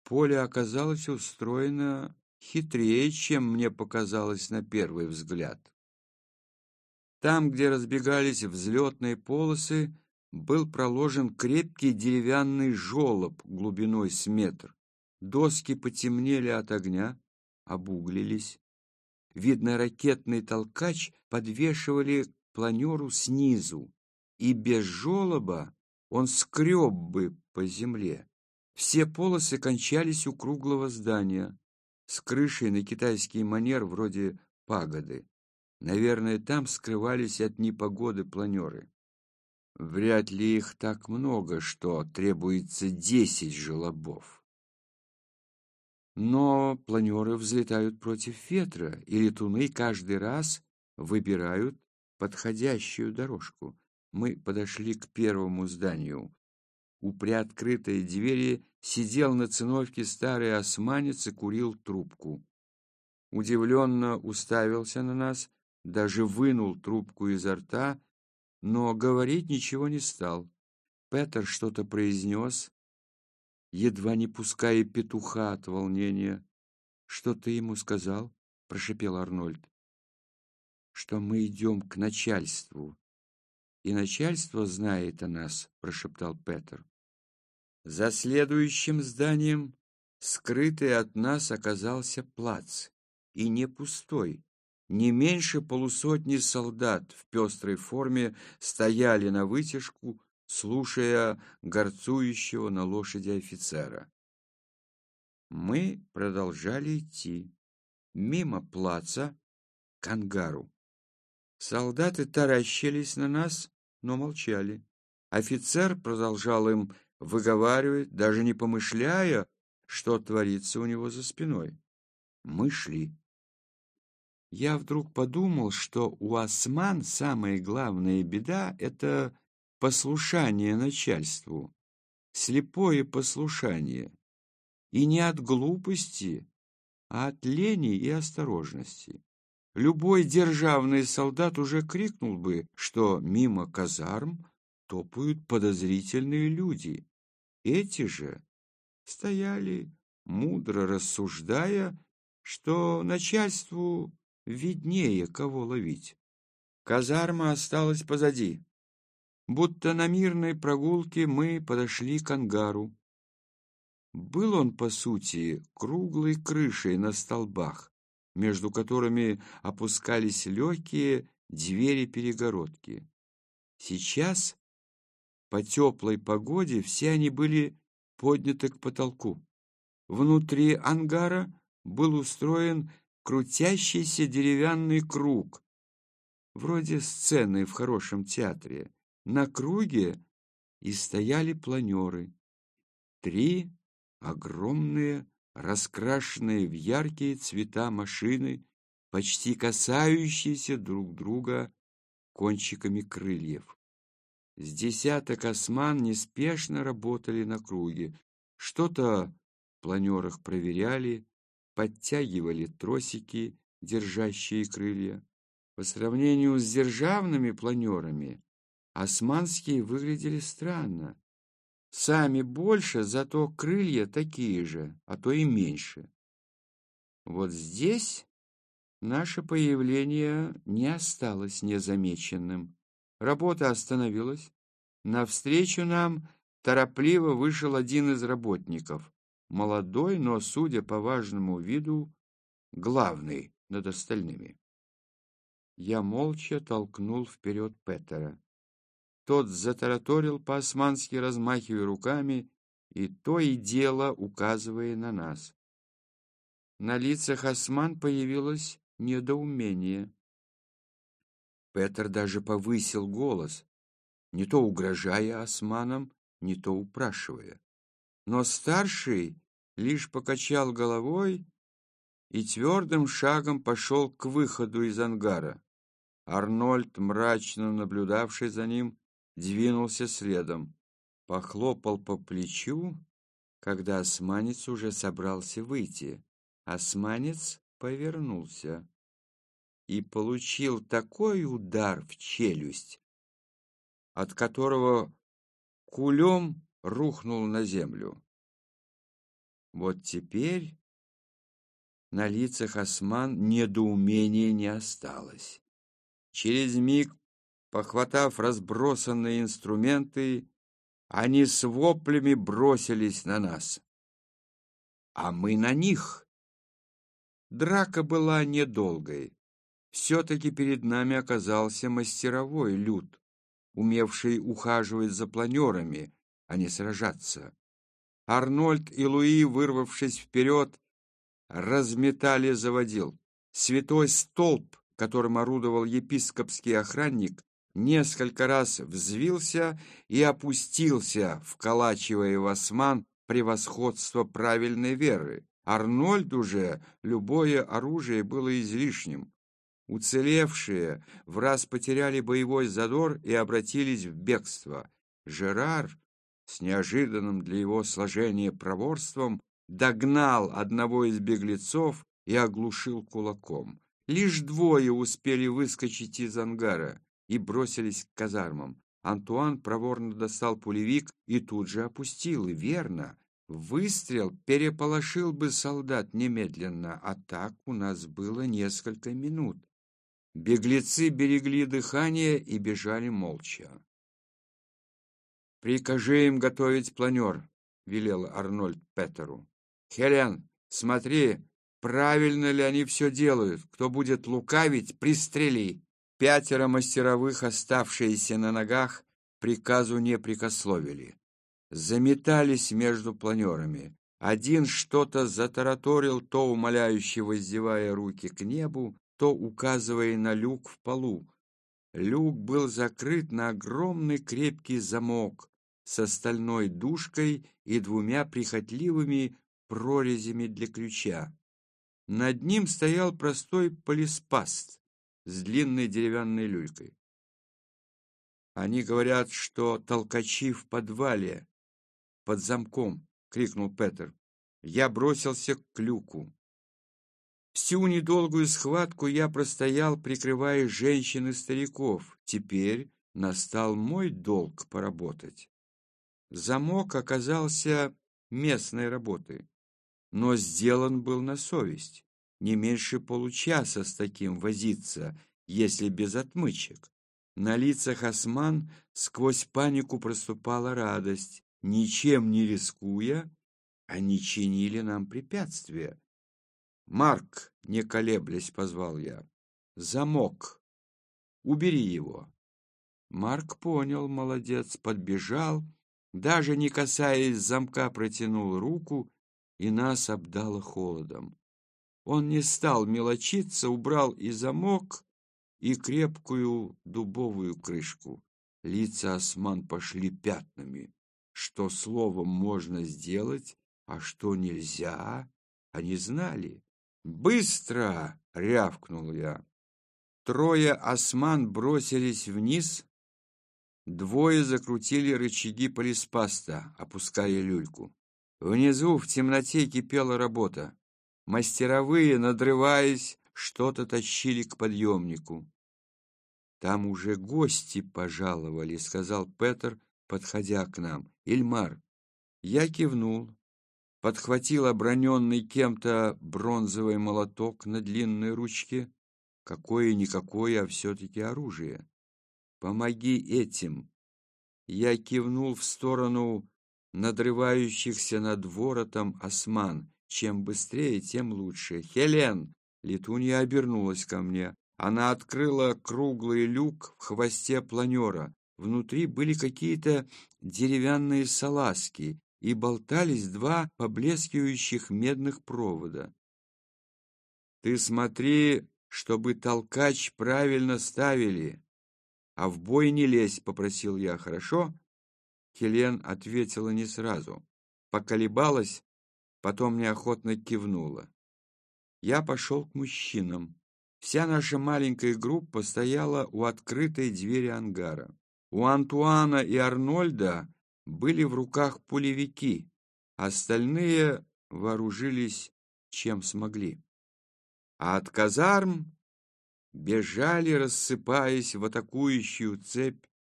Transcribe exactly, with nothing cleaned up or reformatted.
Поле оказалось устроено хитрее, чем мне показалось на первый взгляд. Там, где разбегались взлетные полосы, был проложен крепкий деревянный желоб глубиной с метр. Доски потемнели от огня, обуглились. Видно, ракетный толкач подвешивали к планеру снизу, и без желоба он скреб бы по земле. Все полосы кончались у круглого здания с крышей на китайский манер вроде пагоды. Наверное, там скрывались от непогоды планеры. Вряд ли их так много, что требуется десять желобов. Но планеры взлетают против ветра, и летуны каждый раз выбирают подходящую дорожку. Мы подошли к первому зданию. У приоткрытой двери сидел на циновке старый османец и курил трубку. Удивленно уставился на нас, даже вынул трубку изо рта, но говорить ничего не стал. Петер что-то произнес, едва не пуская петуха от волнения. «Что ты ему сказал?» — прошепел Арнольд. «Что мы идем к начальству. И начальство знает о нас», — прошептал Петер. За следующим зданием, скрытый от нас, оказался плац. И не пустой. Не меньше полусотни солдат в пестрой форме стояли на вытяжку, слушая горцующего на лошади офицера. Мы продолжали идти мимо плаца к ангару. Солдаты таращились на нас, но молчали. Офицер продолжал им выговаривать, даже не помышляя, что творится у него за спиной. Мы шли. Я вдруг подумал, что у осман самая главная беда — это послушание начальству, слепое послушание. И не от глупости, а от лени и осторожности. Любой державный солдат уже крикнул бы, что мимо казарм топают подозрительные люди. Эти же стояли, мудро рассуждая, что начальству виднее, кого ловить. Казарма осталась позади. Будто на мирной прогулке мы подошли к ангару. Был он, по сути, круглой крышей на столбах, между которыми опускались легкие двери-перегородки. Сейчас, по теплой погоде, все они были подняты к потолку. Внутри ангара был устроен крутящийся деревянный круг, вроде сцены в хорошем театре. На круге и стояли планеры. Три огромные, раскрашенные в яркие цвета машины, почти касающиеся друг друга кончиками крыльев. С десяток осман неспешно работали на круге. Что-то в планерах проверяли, подтягивали тросики, держащие крылья. По сравнению с державными планерами, османские выглядели странно. Сами больше, зато крылья такие же, а то и меньше. Вот здесь наше появление не осталось незамеченным. Работа остановилась. Навстречу нам торопливо вышел один из работников. Молодой, но, судя по важному виду, главный над остальными. Я молча толкнул вперед Петера. Тот затараторил по-османски, размахивая руками, и то и дело указывая на нас. На лицах осман появилось недоумение. Петер даже повысил голос, не то угрожая османам, не то упрашивая. Но старший лишь покачал головой и твердым шагом пошел к выходу из ангара. Арнольд, мрачно наблюдавший за ним, двинулся следом, похлопал по плечу, когда османец уже собрался выйти. Османец повернулся и получил такой удар в челюсть, от которого кулем рухнул на землю. Вот теперь на лицах осман недоумения не осталось. Через миг, похватав разбросанные инструменты, они с воплями бросились на нас, а мы на них. Драка была недолгой. Все-таки перед нами оказался мастеровой люд, умевший ухаживать за планерами, а не сражаться. Арнольд и Луи, вырвавшись вперед, разметали заводил. Святой столб, которым орудовал епископский охранник, несколько раз взвился и опустился, вколачивая в осман превосходство правильной веры. Арнольду же любое оружие было излишним. Уцелевшие враз потеряли боевой задор и обратились в бегство. Жерар, с неожиданным для его сложения проворством, догнал одного из беглецов и оглушил кулаком. Лишь двое успели выскочить из ангара и бросились к казармам. Антуан проворно достал пулевик и тут же опустил. И верно, выстрел переполошил бы солдат немедленно, а так у нас было несколько минут. Беглецы берегли дыхание и бежали молча. «Прикажи им готовить планер», — велел Арнольд Петеру. «Хелен, смотри, правильно ли они все делают. Кто будет лукавить, пристрели». Пятеро мастеровых, оставшиеся на ногах, приказу не прекословили. Заметались между планерами. Один что-то затараторил, то умоляюще воздевая руки к небу, то указывая на люк в полу. Люк был закрыт на огромный крепкий замок с стальной дужкой и двумя прихотливыми прорезями для ключа. Над ним стоял простой полиспаст с длинной деревянной люлькой. «Они говорят, что толкачи в подвале, под замком», — крикнул Петер. Я бросился к люку. Всю недолгую схватку я простоял, прикрывая женщин и стариков. Теперь настал мой долг поработать. Замок оказался местной работой, но сделан был на совесть. Не меньше получаса с таким возиться, если без отмычек. На лицах осман сквозь панику проступала радость. Ничем не рискуя, они чинили нам препятствия. «Марк!» — не колеблясь, позвал я. «Замок! Убери его!» Марк понял, молодец, подбежал, даже не касаясь замка, протянул руку, и нас обдало холодом. Он не стал мелочиться, убрал и замок, и крепкую дубовую крышку. Лица осман пошли пятнами. Что словом можно сделать, а что нельзя, они знали. «Быстро!» — рявкнул я. Трое осман бросились вниз, двое закрутили рычаги полиспаста, опуская люльку. Внизу в темноте кипела работа. Мастеровые, надрываясь, что-то тащили к подъемнику. «Там уже гости пожаловали», — сказал Петер, подходя к нам. «Ильмар». Я кивнул. Подхватил оброненный кем-то бронзовый молоток на длинной ручке. Какое-никакое, а все-таки оружие. «Помоги этим!» Я кивнул в сторону надрывающихся над воротом осман. Чем быстрее, тем лучше. «Хелен!» Летунья обернулась ко мне. Она открыла круглый люк в хвосте планера. Внутри были какие-то деревянные салазки, и болтались два поблескивающих медных провода. «Ты смотри, чтобы толкач правильно ставили, а в бой не лезь», — попросил я. «Хорошо?» Хелен ответила не сразу. Поколебалась, потом неохотно кивнула. Я пошел к мужчинам. Вся наша маленькая группа стояла у открытой двери ангара. У Антуана и Арнольда были в руках пулевики, остальные вооружились чем смогли. А от казарм бежали, рассыпаясь в атакующую цепь,